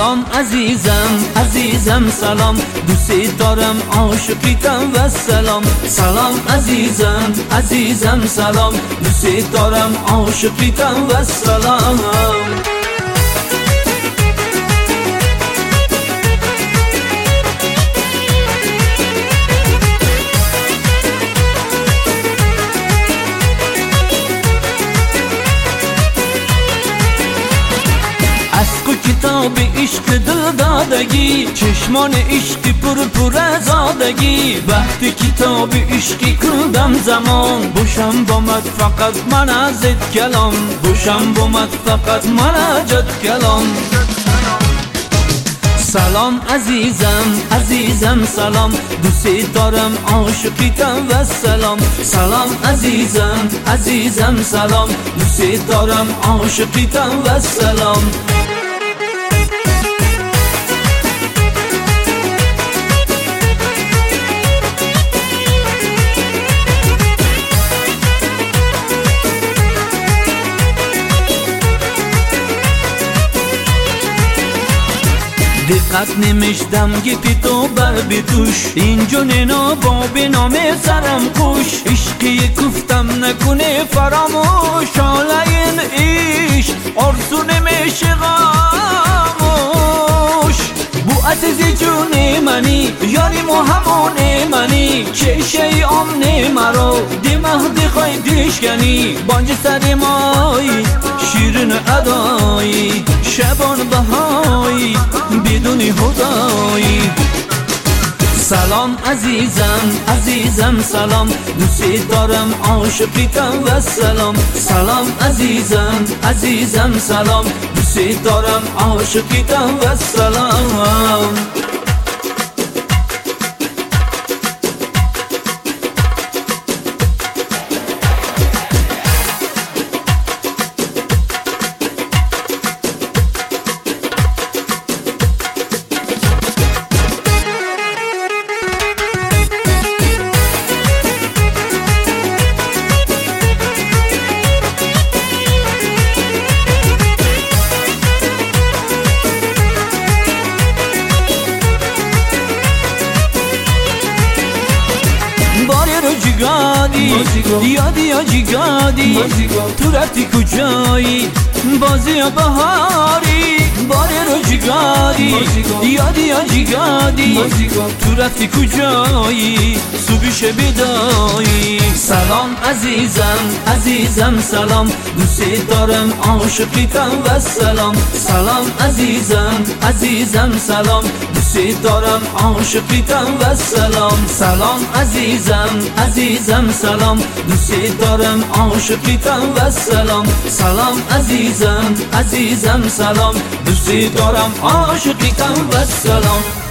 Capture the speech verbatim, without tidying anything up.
سلام عزیزم عزیزم سلام، دوست دارم عاشقیتم و سلام. سلام عزیزم عزیزم سلام، دوست دارم عاشقیتم و سلام. کتاب عشق دل دادگی، چشمان عشقی پر پر از آدگی. وقتی کتاب عشقی کردم زمان، باشم بامد فقط من ازت کلام، باشم بامد فقط من ازت کلام. سلام عزیزم عزیزم سلام، دوست دارم عاشقیتم و سلام. سلام عزیزم عزیزم سلام، دوست دارم عاشقیتم و سلام. دقت نمیشدم گپی تو بر بدوش، اینجا ننا با به نام سرم کوش. عشقی گفتم نکنه فراموش، حالا این عشق آرزو نمیشه خاموش. بو عزیز جون منی یاری مو همون منی، چشه آمنه مرا دی مهدی خواهی دیشکنی. بانج سر مایی شیرین ادایی، شبان بهایی بدون خدایی. سلام عزیزم عزیزم سلام، دوست دارم عاشقیتم و سلام. سلام عزیزم عزیزم سلام، دوست دارم عاشقیتم و سلام. جیگادی یادی یا جیگادی، تو رفتی کجایی بازی یا بهاری. باره رو جیگادی یادی یا جیگادی، تو رفتی کجایی صبحش بدایی. سلام عزیزم عزیزم سلام، دوست دارم عاشقیتم و سلام. سلام عزیزم عزیزم سلام، دوست دارم عاشقیتم و سلام. سلام عزیزم عزیزم سلام، دوست دارم عاشقیتم و سلام. سلام عزیزم عزیزم سلام، دوست دارم عاشقیتم و سلام.